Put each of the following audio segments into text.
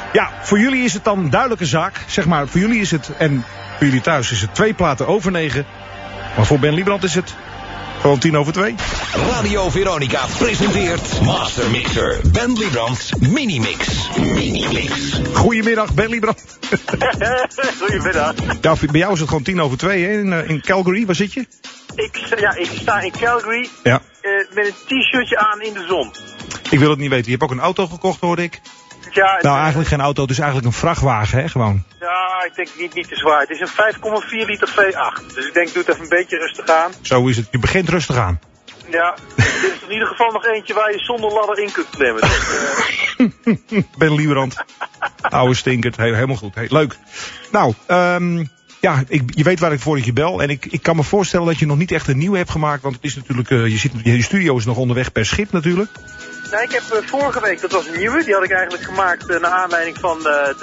Ja, voor jullie is het dan een duidelijke zaak. Zeg maar, voor jullie is het, en voor jullie thuis is het 2 platen over 9. Maar voor Ben Liebrand is het gewoon 2:10. Radio Veronica presenteert Master Mixer. Ben Liebrand's Minimix. Minimix. Goedemiddag, Ben Liebrand. Goedemiddag. Ja, bij jou is het gewoon 2:10 hè, in Calgary. Waar zit je? Ik sta in Calgary Ja. met een t-shirtje aan in de zon. Ik wil het niet weten. Je hebt ook een auto gekocht, hoorde ik. Ja, Nou, eigenlijk geen auto. Het is eigenlijk een vrachtwagen, hè, gewoon. Ja, ik denk niet te zwaar. Het is een 5,4 liter V8. Dus ik denk, doe het even een beetje rustig aan. Zo is het. Je begint rustig aan. Ja, dit is in ieder geval nog eentje waar je zonder ladder in kunt klimmen. Dus, Ben Liebrand. Oude stinkert. Helemaal goed. Leuk. Nou, ja, je weet waar ik voor je bel. En ik kan me voorstellen dat je nog niet echt een nieuwe hebt gemaakt. Want het is natuurlijk, je studio is nog onderweg per schip natuurlijk. nou, ik heb vorige week, dat was een nieuwe, die had ik eigenlijk gemaakt naar aanleiding van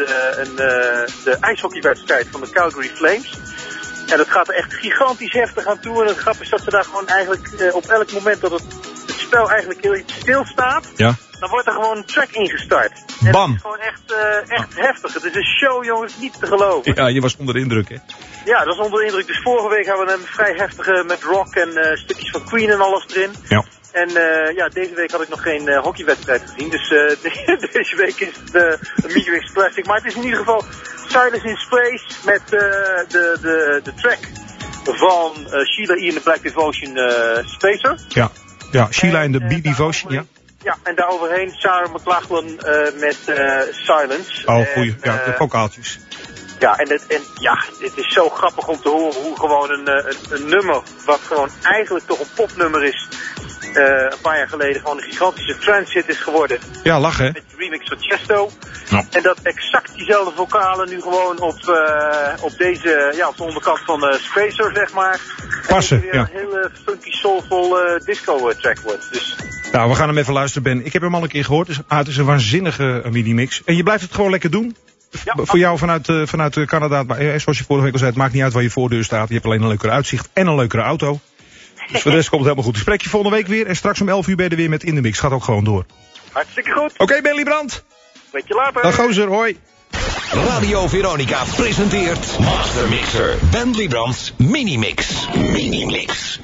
de ijshockeywedstrijd van de Calgary Flames. En dat gaat er echt gigantisch heftig aan toe. En het grap is dat ze daar gewoon eigenlijk op elk moment dat het spel eigenlijk heel iets stilstaat, Ja. dan wordt er gewoon een track ingestart. En Bam. het is gewoon echt heftig. Het is een show, jongens, niet te geloven. Ja, je was onder de indruk, hè? Ja, dat was onder de indruk. Dus vorige week hadden we een vrij heftige met rock en stukjes van Queen en alles erin. Ja. En ja, deze week had ik nog geen hockeywedstrijd gezien. Dus deze week is het een Minimix Classic. Maar het is in ieder geval Silence in Space met de track van Sheila E. en de Black Devotion Spacer. Ja. Ja, Sheila en de B-Devotion, ja. Ja, en daaroverheen Sarah McLachlan met Silence. Oh, goeie. Ja, de vocaaltjes. Ja, en het is zo grappig om te horen hoe gewoon een nummer, wat gewoon eigenlijk toch een popnummer is, een paar jaar geleden gewoon een gigantische transhit is geworden. Ja, lachen, hè? Met de remix van Chesto. Ja. En dat exact diezelfde vocalen nu gewoon op deze, ja, op de onderkant van Spacer, zeg maar. Passen, en weer ja. een hele funky, soulful disco track wordt. Dus Nou, we gaan hem even luisteren, Ben. Ik heb hem al een keer gehoord. Het is een waanzinnige minimix. En je blijft het gewoon lekker doen. ja, Voor jou vanuit Canada, maar zoals je vorige week al zei, het maakt niet uit waar je voordeur staat. Je hebt alleen een leukere uitzicht en een leukere auto. Dus voor de rest komt het helemaal goed. Ik spreek je volgende week weer en straks om 11 uur ben je er weer met In The Mix. Gaat ook gewoon door. hartstikke goed. Oké, Ben Liebrand. Beetje later. Dag gozer, hoi. Radio Veronica presenteert Master Mixer. Ben Liebrand's Minimix. Minimix.